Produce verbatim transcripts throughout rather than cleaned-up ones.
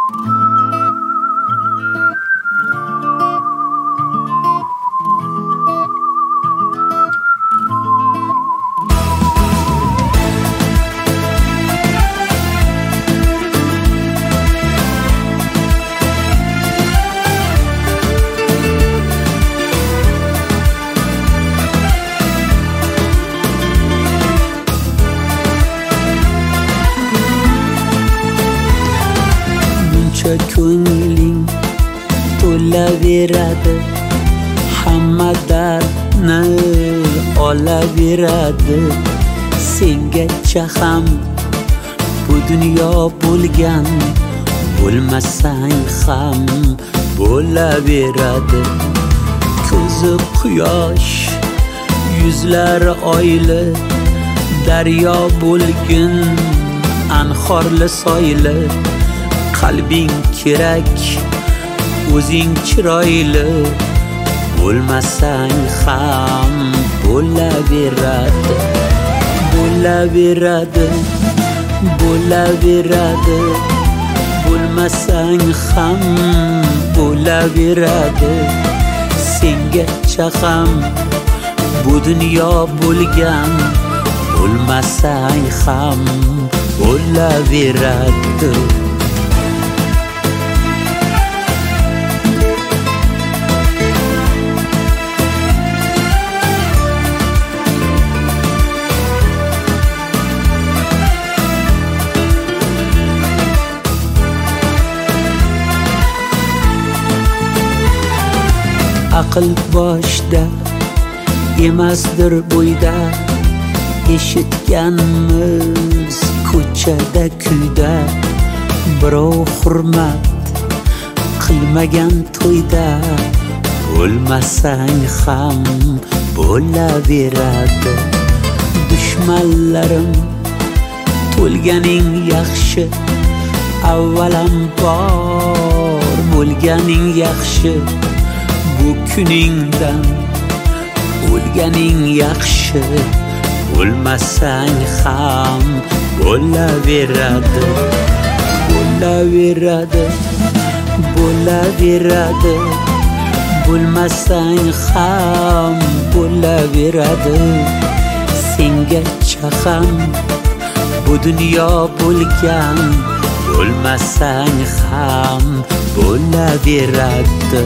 ko'ngling to'laveradi, hamma dardni olaveradi. Sengacha ham bu dunyo bo'lgan, bo'lmasang ham bo'laveradi. Ko'zi quyosh, yuzlari oyli, daryo bo'lgin anhorli soyli. Qalbing kerak, o'zing chiroyli, bo'lmasang ham bo'laveradi. Bo'laveradi, bo'laveradi, bo'lmasang ham bo'laveradi. Sengacha ham bu dunyo bo'lgan, bo'lmasang ham bo'laveradi. Aql boshda emasdir bo'yda, eshitganmiz ko'chada kuyda. Birov hurmat qilmagan to'yda, bo'lmasang ham bo'laveradi. Dushmanlarim to'lganing yaxshi, avvalambor bo'lganing yaxshi. Bu kuningdan o'lganing yaxshi, bo'lmasang ham bo'laveradi. Bo'laveradi, bo'laveradi, bo'lmasang ham bo'laveradi. Sengacha ham bu dunyo bo'lgan, bo'lmasang ham bo'laveradi.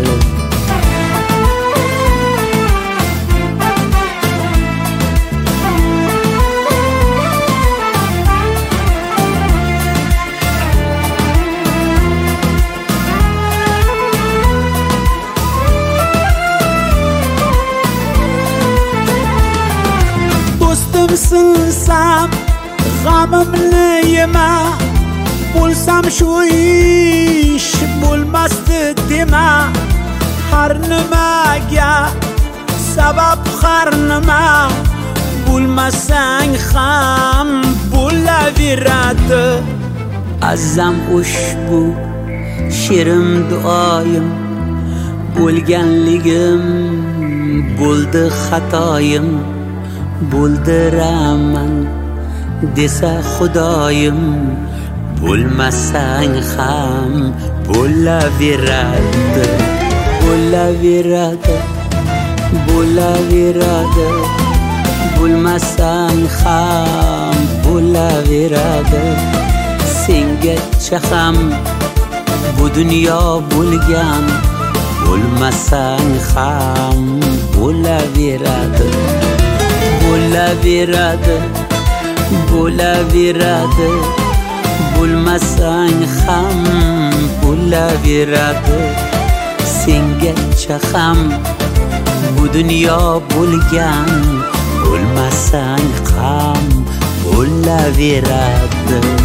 Sinsam g'amimni yema, bo'lsam shu ish bo'lmasdi dema. Har nimaga sabab har nima, bo'lmasang ham bo'laveradi. Azam ushbu shirin duoyim, bo'lganligim bo'ldi xatoyim. Bo'ldiraman desa Xudoyim, bo'lmasang ham bo'laveradi. Bo'laveradi, bo'laveradi, bo'lmasang ham bo'laveradi. Sengacha ham bu dunyo bo'lgan, bo'lmasang ham bo'laveradi. Bo'laveradi, bo'laveradi, bo'lmasang ham bo'laveradi. Sengacha ham bu dunyo bo'lgan, bo'lmasang ham bo'laveradi.